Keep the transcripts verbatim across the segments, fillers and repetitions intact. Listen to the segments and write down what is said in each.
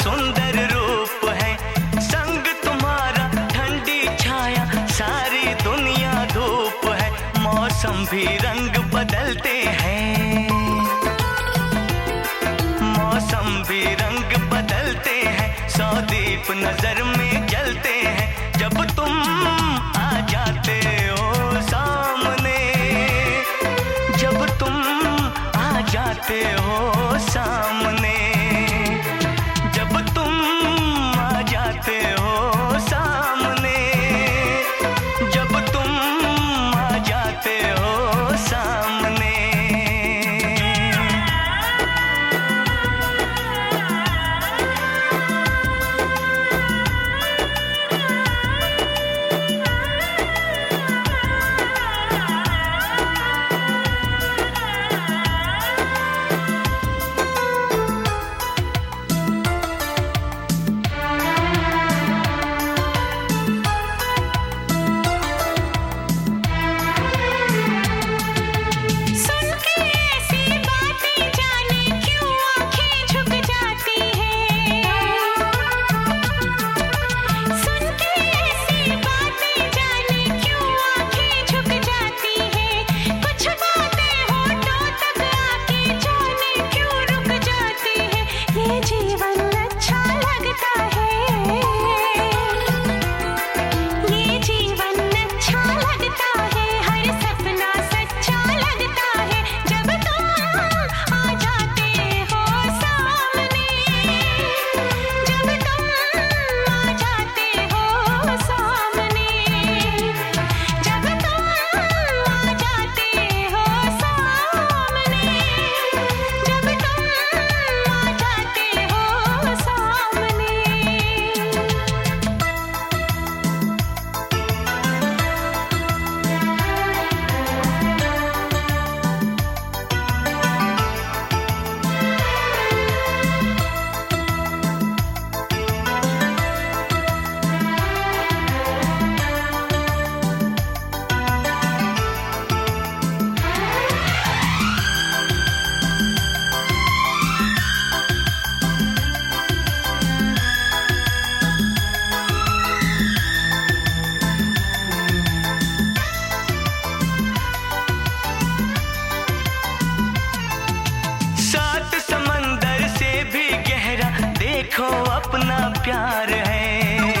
सुंदर रूप है, संग तुम्हारा ठंडी छाया, सारी दुनिया धूप है। मौसम भी रंग बदलते हैं, मौसम भी रंग बदलते हैं, सौ दीप नजर में जलते हैं जब तुम आ जाते हो सामने, जब तुम आ जाते हो सामने, जब तुम आ जाते हो सामने, जब तुम आ जाते हो सामने। देखो अपना प्यार है,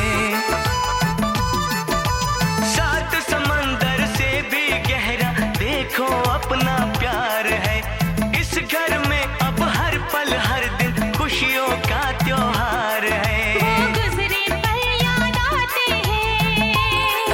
सात समंदर से भी गहरा देखो अपना प्यार है। इस घर में अब हर पल हर दिन खुशियों का त्योहार है। वो गुजरे पल याद आते हैं,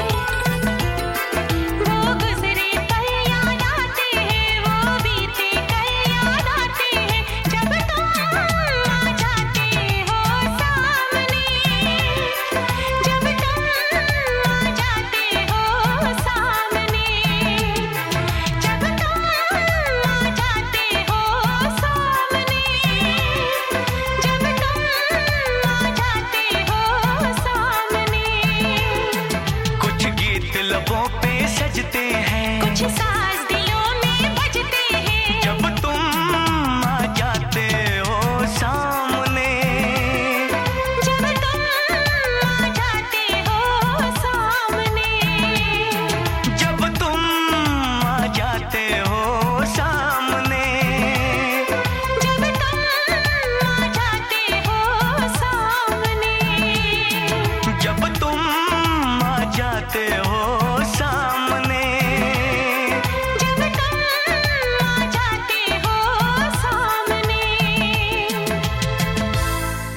वो गुजरे पल याद आते हैं, वो बीते कल याद आते हैं जब तुम आ जाते हो सामने, जब तुम आ जाते हो सामने, जब तुम आ जाते हो सामने, जब तुम आ जाते हो सामने। कुछ गीत लबों पे सजते हैं, कुछ साज दिलों में बजते हैं जब तुम आ जाते हो सामने, जब तुम आ जाते हो सामने, जब तुम आ जाते हो सामने, जब तुम आ जाते हो सामने, जब तुम आ जाते हो